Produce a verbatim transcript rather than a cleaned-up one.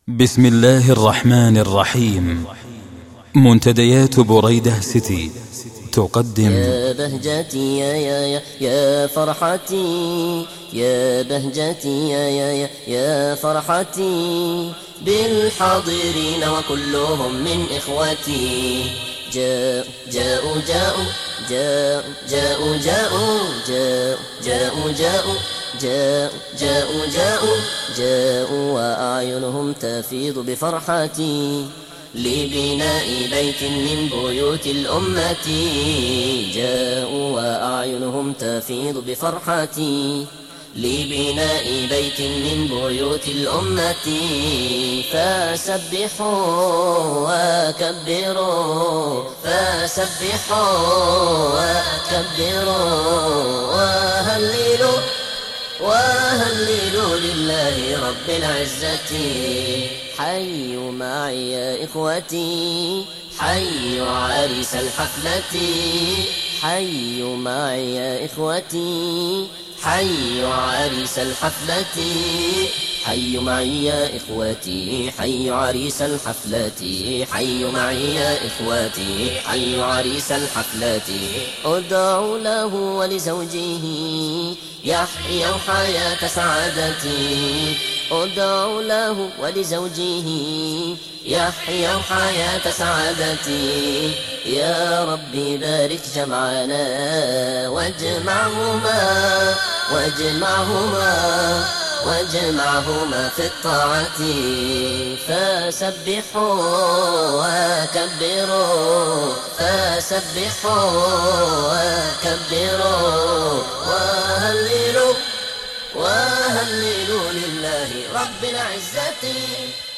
بسم الله الرحمن الرحيم. منتديات بريدة سيتي تقدم يا بهجتي يا يا يا يا فرحتي، يا بهجتي يا يا يا يا فرحتي بالحاضرين وكلهم من إخوتي. جاء جاءوا جاءوا جاء جاءوا جاءوا جاء جاءوا جاءوا جاء جاءوا جاءوا جاءوا وأعينهم تفيض بفرحتي لبناء بيت من بيوت الأمة. جاءوا وأعينهم تفيض بفرحتي لبناء بيت من بيوت الأمة. فسبحوا وكبروا فسبحوا وكبروا وهللوا وهللوا لله رب العزة. حيوا معي يا إخوتي، حيوا عريس الحفلة، حيوا معي يا إخوتي، حيوا عريس الحفلة. حيوا معي يا إخوتي، حيوا عريس الحفلة، حيوا معي يا إخوتي، حيوا عريس الحفلة. ادعوا له ولزوجه يحيوا حياة سعادتي، ادعوا له ولزوجه يحيوا حياة سعادتي. يا ربي بارك جمعنا واجمعهما واجمعهما واجمعهما في الطاعة. فسبحوا وكبروا فسبحوا وكبروا وهللوا وهللوا لله رب العزة.